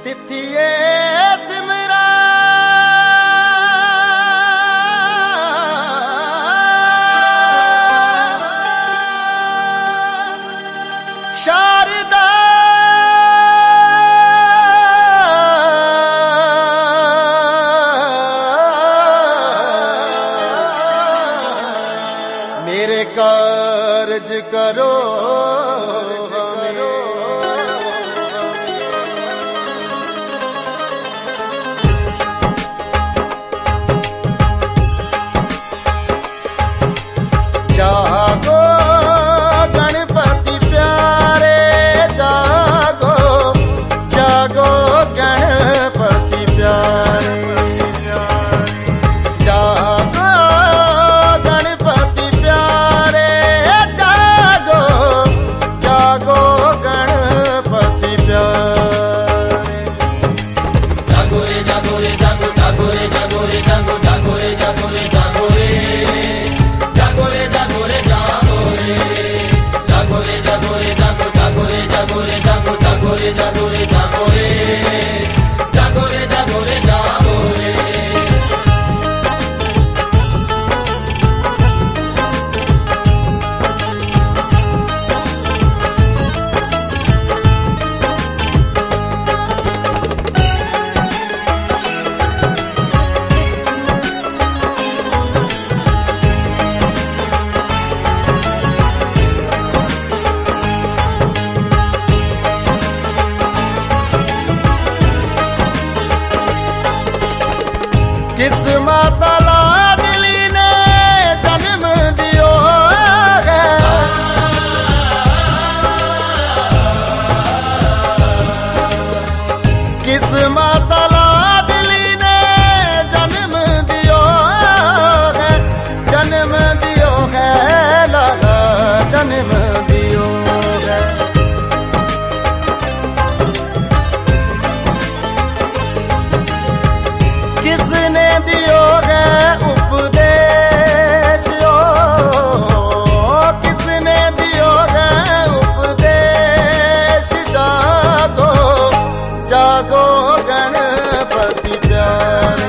तिथिए सिमरा शारदा मेरे कारज करो जागो गणपति प्यारे जागो जागो गणपति प्यारे जागो गणपति प्यारे जागो जागो गणपति प्यारे जागो रे जागो रे जागो जागो रे जागो रे जागो जागो रे जागो रे जागो रे जागो रे जागो रे जागो रे जागो रे जागो जागो रे जागो रे जागो जागो रे जागो रे जागो रे जागो रे जागो रे जागो रे किस माता लाडली ने जन्म दियो है किस माता लाडली ने जन्म दियो है जन्म दियो है लाला जन्म दियो है किसने दियो है उपदेश किसने दियो है उपदेश जागो जागो गणपति प्यारे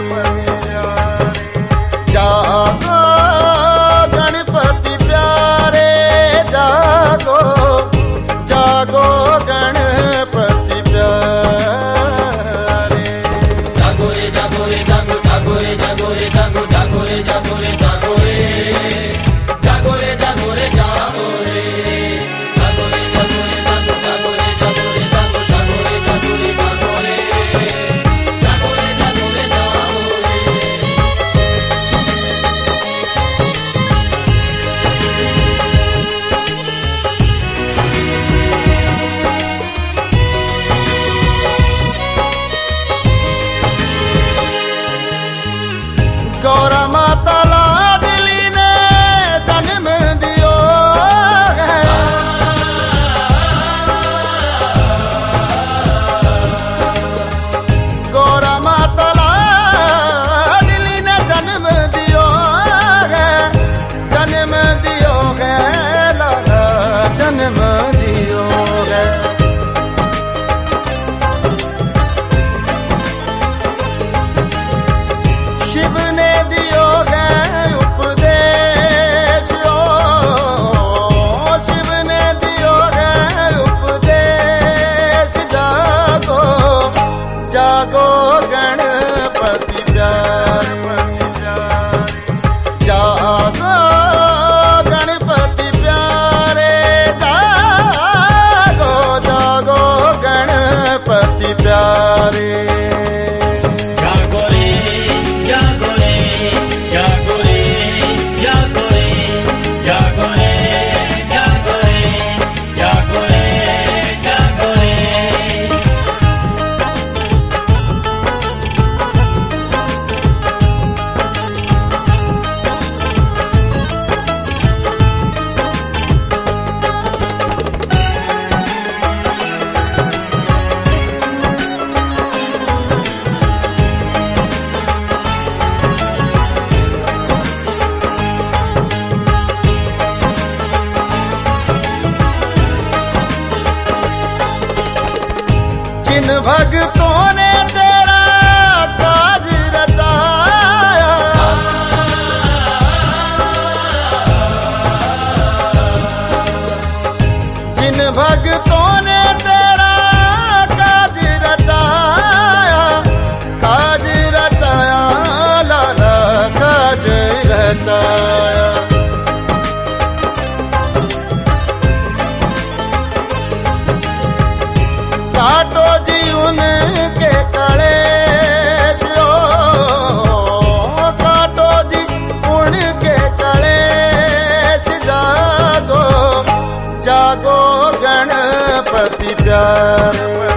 जागो गणपति प्यारे जागो जागो गणपति प्यारे जागो रे जागो रे जागो जागो रे जागो रे जागो जागो रे जागो रे जागो रे जागो रे जागो रे जागो रे जागो रे जागो रे जागो जागो रे जागो रे जागो जागो रे जागो रे जागो रे जागो रे जागो रे जागो रे गौरा माता लाडली ने जन्म दियो है गौरा माता लाडली ने जन्म दियो है जन्म दियो है लाला जन्म दियो है शिव ने दियो है उपदेश शिव ने दियो है उपदेश जागो जागो गणपति प्यारे जागो गणपति प्यारे जागो जागो गणपति प्यारे जागो रे जागो रे जागो रे जागो रे जागो रे जागो रे जागो रे जागो रे जिन भक्तों ने तेरा काज रचाया, जिन भक्तों ने तेरा काज रचाया, काज रचाया लाला काज रचाया। काटो जी उनके कलेश, काटो जी उनके कलेश, जागो जागो गणपति प्यारे।